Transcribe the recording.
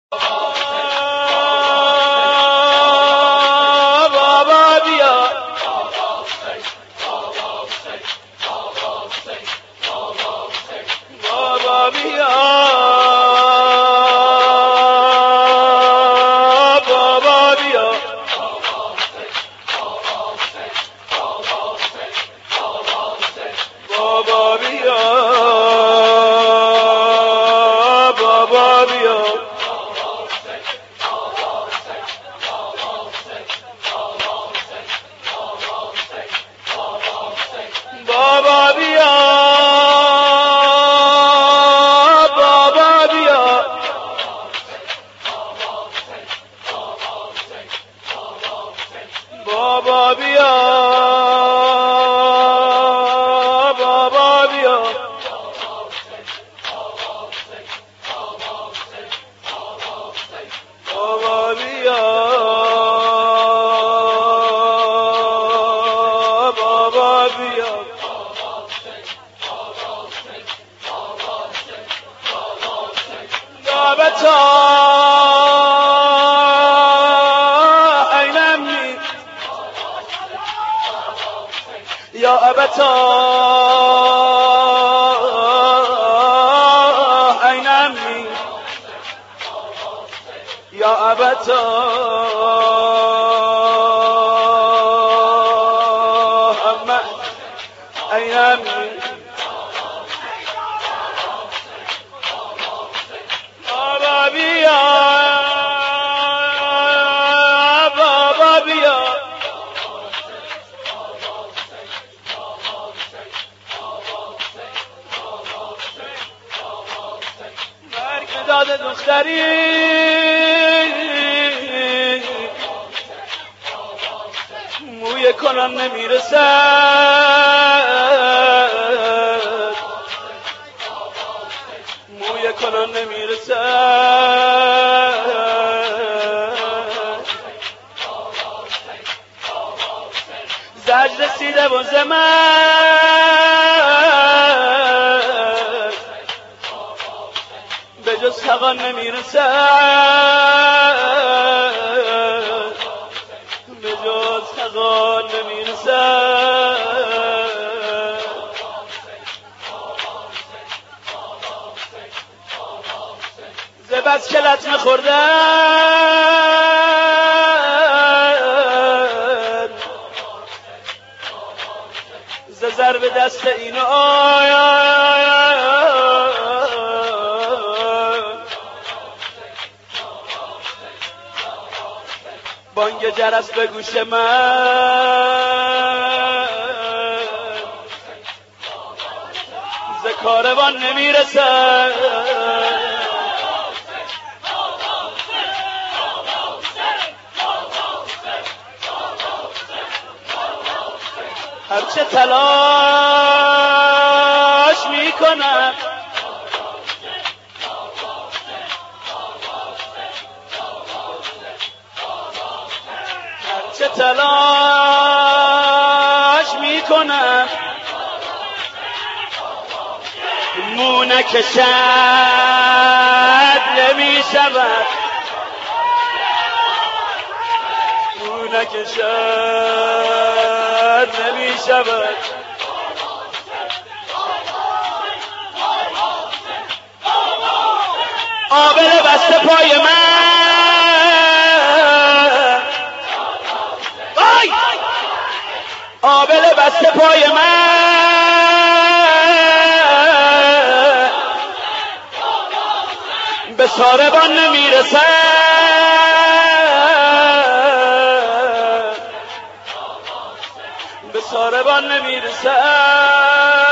بابا بیا بابا بیا بابا بیا بابا بیا دابتا یا ابتا این امنی یا ابتا این امنی بابا بیا بابا بیا داده دختری موی کنان نمیرسد موی کنان نمیرسد زجر رسیده و زمن به جز حقا نمیرسد به جز حقا نمیرسد ز بس که لطمه خوردن ز ضرب دست اینو بانگ جرس به گوش من ز کاروان نمیرسد هرچه تلاش میکنم چه تلاش میکنم مو نکشد نمیشود مو نکشد نمیشود آبله بسته پای من آبله بسته پای من به ساربان نمیرسد به ساربان نمیرسد